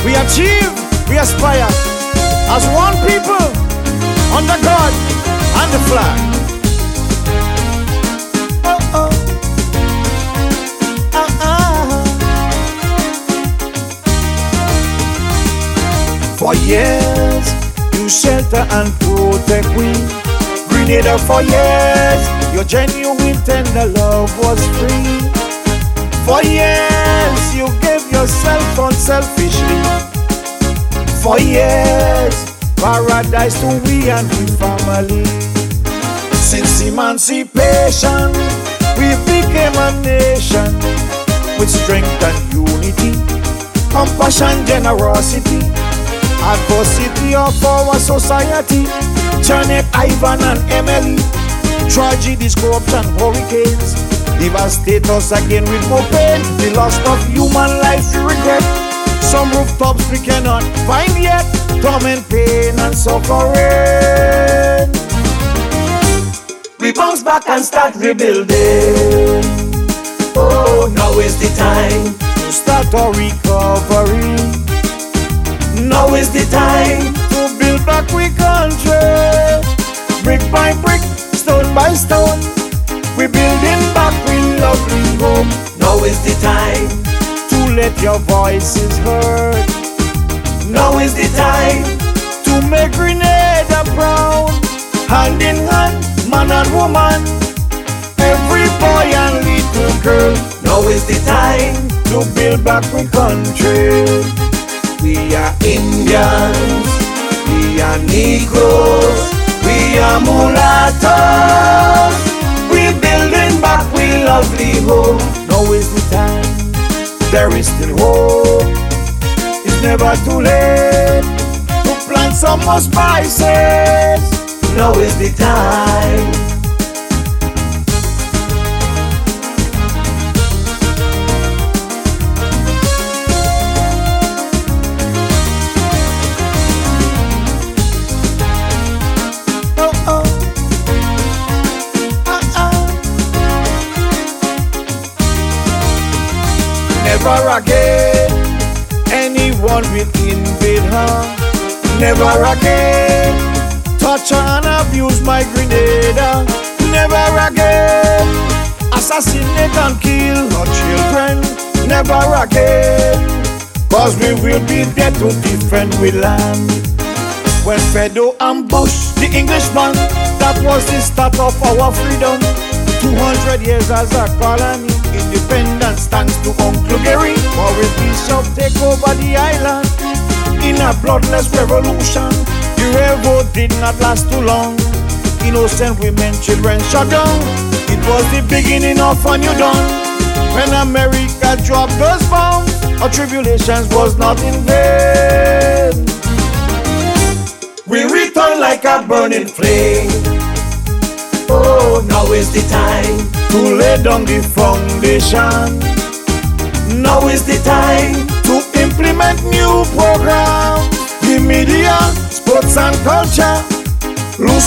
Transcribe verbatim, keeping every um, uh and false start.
We achieve, we aspire as one people under God and the flag. Oh, oh. Uh, uh. For years, you shelter and protect we. Grenada for years, your genuine tender love was free. For years, you gave yourself unselfishly. For years, paradise to we and we family. Since emancipation, we became a nation with strength and unity, compassion, generosity, adversity of our society. Janet, Ivan and Emily, tragedies, corruption, hurricanes devastate us again with more pain. The loss of human life we regret. Some rooftops we cannot find yet. Torment, pain and suffering. We bounce back and start rebuilding. Oh, now is the time to start our recovery. Now is the time to build back we country. Brick by brick, stone by stone, we building back we lovely home. Now is the time to let your voices heard. Now is the time to make Grenada proud. Hand in hand, man and woman, every boy and little girl. Now is the time to build back we country. We are Indians, we are Negroes, we are mulattoes. We building back we lovely home. Now is the time, there is still hope. It's never too late to plant some more spices. Now is the time. Never again anyone will invade her. Never again touch and abuse my Grenada. Never again assassinate and kill our children. Never again, cause we will be there to defend we land. When Fedo ambushed the Englishman, that was the start of our freedom. Two hundred years as a colony, independence thanks to Uncle Gary. Maurice Bishop take over the island in a bloodless revolution. The revolt did not last too long. Innocent women, children shut down. It was the beginning of a new dawn. When America dropped those bombs, our tribulations was not in vain. We return like a burning flame. Oh, now is the time to lay down the foundation. Now is the time to implement new programs. The media, sports and culture, loose